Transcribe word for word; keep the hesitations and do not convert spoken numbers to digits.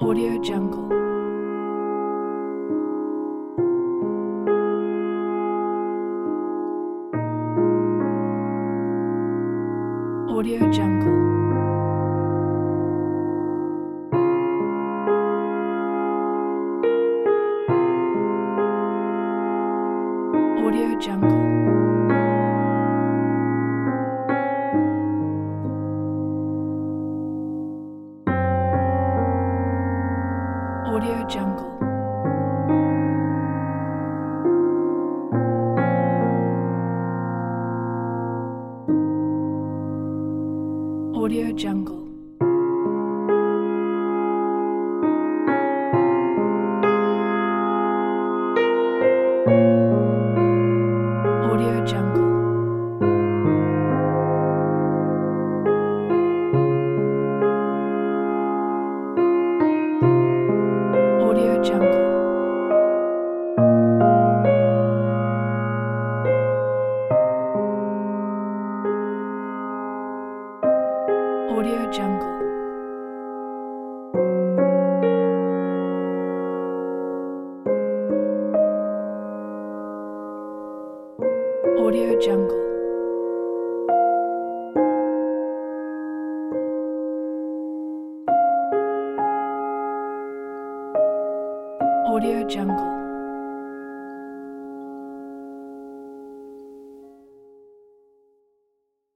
Audio Jungle. Audio Jungle. Audio Jungle. Audio Jungle. Audio Jungle. Audio Jungle. Audio Jungle. Audio Jungle. Audio Jungle. Audio Jungle.